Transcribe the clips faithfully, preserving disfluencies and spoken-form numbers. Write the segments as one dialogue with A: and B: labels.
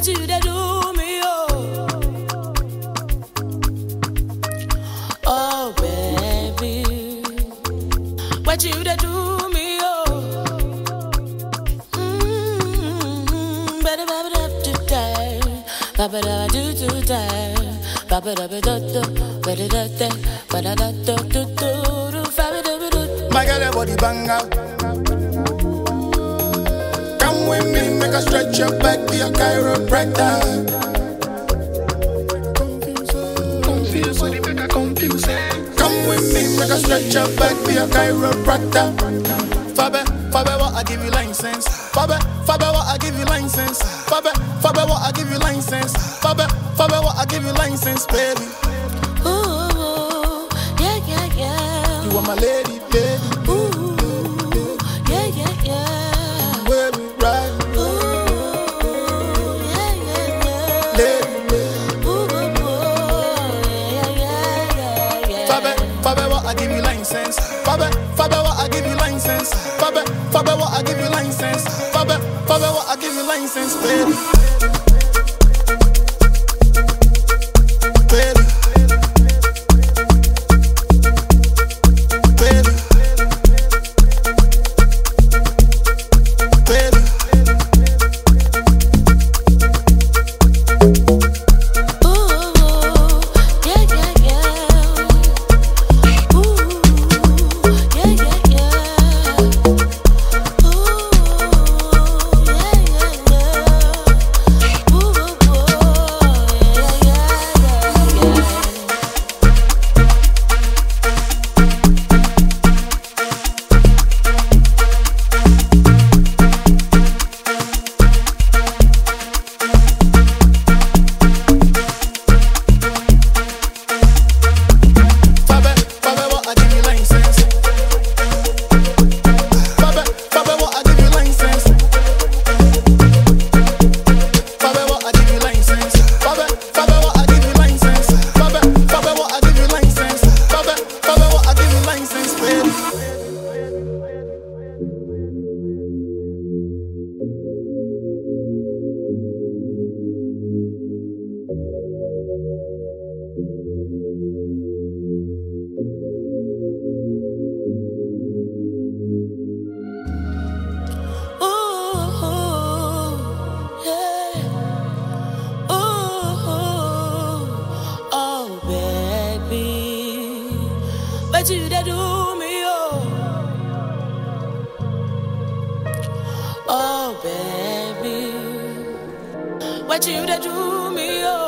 A: What you they do me, oh? Oh, baby. What you they do me, oh? Mmm, better baba da do die, baba da do do die, baba da do do, better da da, baba da do do do, baba da do.
B: My girl, your body bang out. Come with me, make a stretch your back, be a chiropractor. Confuse, body make a confuse. Come with me, make a stretch your back, be a chiropractor. Fabe, Fabe, what I give you license? Fabe, Fabe, what I give you license? Fabe, Fabe, what I give you license? Fabe, Fabe, what I give you license, baby.
A: Ooh, yeah, yeah, yeah.
B: You are my lady, baby.
A: Ooh, yeah, yeah, yeah.
B: Where we ride,
A: Ooh, yeah, yeah, yeah.
B: lady, lady.
A: Ooh, yeah, yeah, yeah, yeah.
B: Fabe, Fabe, what I give you license? Fabe, Fabe, what I give you license? Fabe, Fabe, what I give you license? Fabe, Fabe, what I give you license, baby. Baby. Baby. Baby.
A: Ooh, yeah, yeah, yeah. Ooh, yeah, yeah, yeah. Ooh, yeah, yeah, yeah. Ooh, yeah, yeah, yeah, yeah.
B: Fabe, Fabe, what I give you license? Fabe, Fabe, what I give you license? Fabe, what I give you license? Fabe, Fabe, what I give you license? Fabe, Fabe, what I give you license? Fabe, Fabe, what I give you license, baby.
A: Ooh, yeah. Ooh, oh, baby. What you they do me, oh? Oh, baby. What you they do me, oh?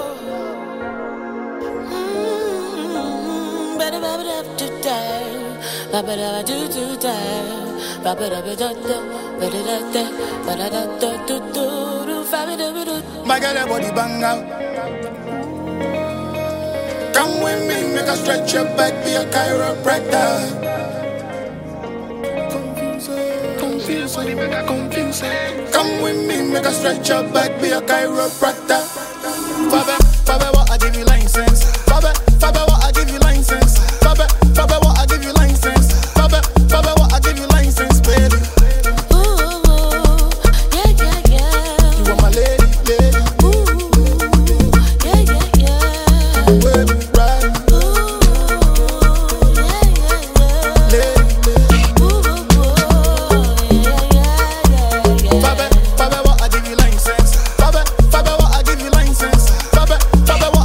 A: Mmm, better baba da do die, baba da do do die, baba da do do, better da da, baba da do do do, baba da do do.
B: My girl, your body bang out. Come with me, make a stretch your back, be a chiropractor. Confuse, body make a confuse. Come with me, make a stretch your back, be a chiropractor. Fabe, Fabe, what I give you license? Fabe, Fabe, what I give you license? Fabe, Fabe, what I give you license? Fabe, Fabe, what I give you license, baby.
A: Ooh, yeah, yeah, yeah.
B: You are my lady, lady.
A: Ooh, yeah, yeah, yeah.
B: Where we ride,
A: Ooh, yeah, yeah, yeah.
B: lady, lady.
A: Ooh, yeah, yeah, yeah, yeah.
B: Fabe, Fabe, what I give you license? Fabe, Fabe, what I give you license? Fabe, Fabe,